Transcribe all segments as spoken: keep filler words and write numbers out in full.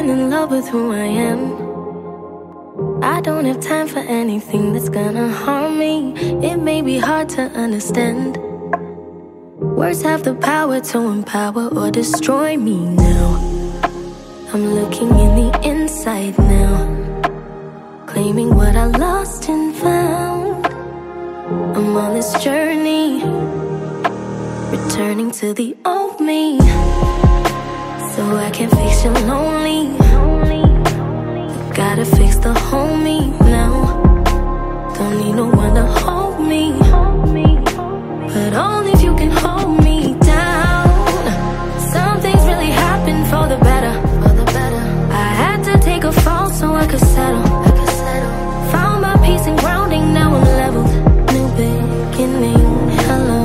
falling in love with who I am. I don't have time for anything that's gonna harm me. It may be hard to understand. Words have the power to empower or destroy me now. I'm looking in the inside now, claiming what I lost and found. I'm on this journey, returning to the old me, so I can fix your lonely. You gotta fix the whole me now. Don't need no one to hold me, but only if you can hold me down. Some things really happen for the better. I had to take a fall so I could settle. Found my peace and grounding, now I'm leveled. New beginning, hello.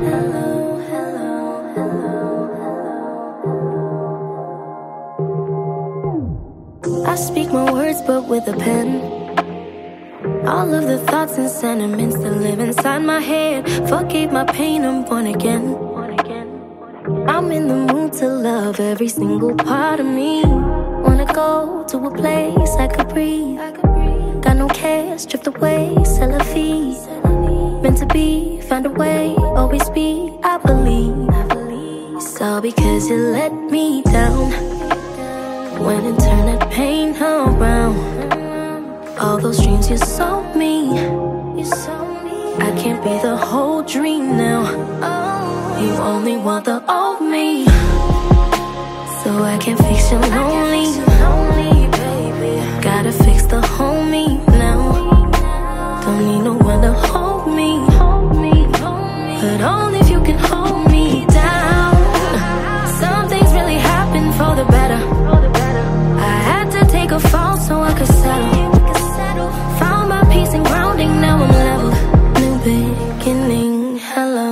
I speak my words but with a pen. All of the thoughts and sentiments that live inside my head. Forgave my pain, I'm born again. I'm in the mood to love every single part of me. Wanna go to a place I could breathe. Got no cares, drift away, sell a fee. Meant to be, find a way, always be, I believe. It's all because you let me down. Went and turned that pain around. All those dreams you sold me, I can't be the whole dream now. You only want the old me, so I can fix your lonely. Gotta fix the whole me now. Don't need no one to hold me, but only if you can hold me down. Some things really happen for the better. I had to take a fall so I could settle. Found my peace and grounding, now I'm leveled. New beginning, hello.